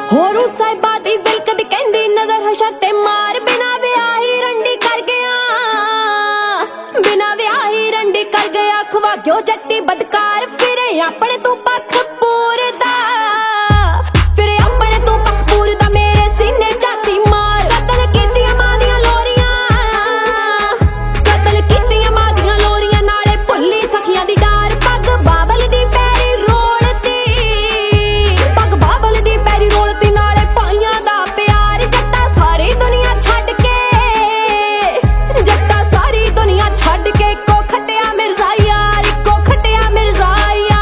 होरू साहिबा दी विलकद कहंदी नजर हशर ते मार बिना विआही रंडी कर गया, बिना विआही रंडी कर गया खुआ क्यों जट्टी बदकार फिर अपने तू पख पूरदा, फिर अपने तू पख पूरदा मेरे सीने जाती मार। कतल कीतियां मां दियां लोरियां, कतल कीतियां मां दियां लोरियां नाले भुल्ली सखियां दी डार। पग बाबल दी पैरी रोलती, पग बाबल दी पैरी रोलती नाले पाइयां दा प्यार। जट्टा सारी दुनिया छड्ड के, जट्टा सारी दुनिया छड्ड के को खटिया मिर्जा यार, को खटिया मिर्जा यार।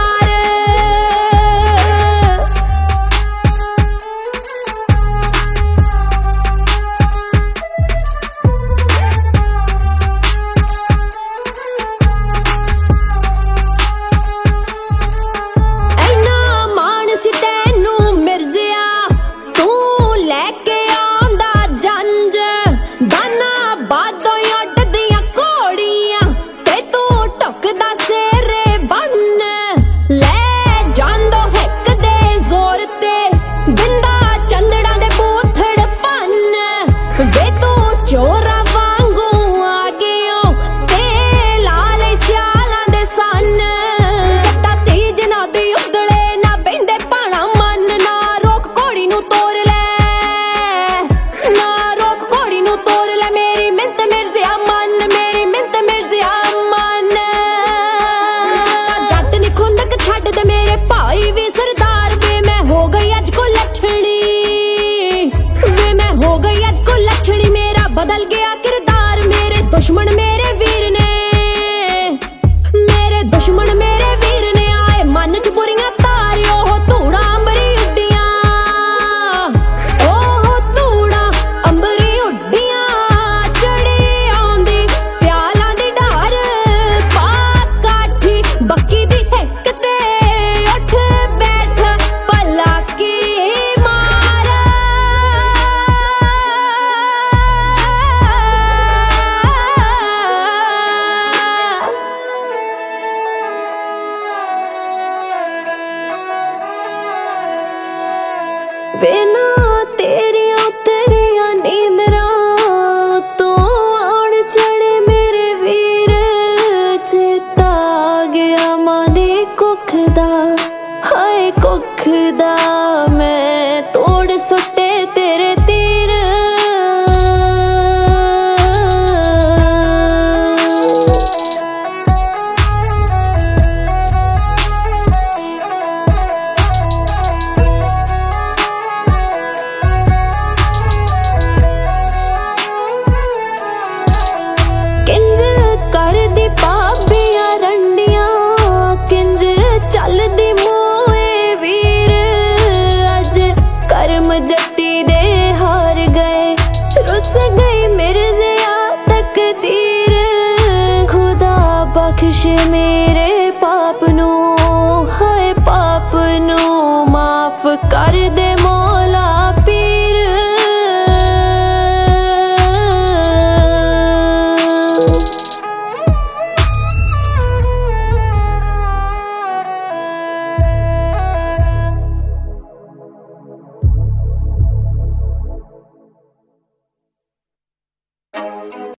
ऐना मान सी तैनू मिर्जिया तू लैके आंदा जंज, दाना बादों उड्डदियां घोड़ियां ते तू टुकदा सेरे बन्न। ले जांदो हिक दे जोर ते बिंदा चंदड़ा दे बूथड़ भन्न। वे तू चोरा वांगू आ गयो ते लाल स्यालां दे सन। जट्टा तेज ना दी उदले ना बेंदे पाणा मन, ना रोक घोड़ी नू तोड़ ले, ना रोक घोड़ी नू तोड़ ले मेरी मिंत मिर्जिया मन, मेरी मिंत मिर्जिया मन। जट नी खुंदक छड्ड दे मेरे भाई भी सरदार वे मैं हो गई अज को लछणी, वे मैं हो गई अज को लछणी। मेरा बदल गया किरदार मेरे दुश्मन मेरे वीर ने, मेरे दुश्मन मेरे वीर ने आए मन च बुरियां तारियो हो धूड़ा अंबरी उड्डियां, ओहो धूड़ा अंबरी उड्डियां। चढ़ी आंदी स्यालां दी डार पा काठी बक्की दी हिक ते उठ बैठ भला की मार। बिना तेरिया तेरिया नींदरां तो आन चढ़े मेरे वीर। चेता आ गया मां दी कुख दा, हाय कुख दा मैं तोड़ सुट्टे तेरे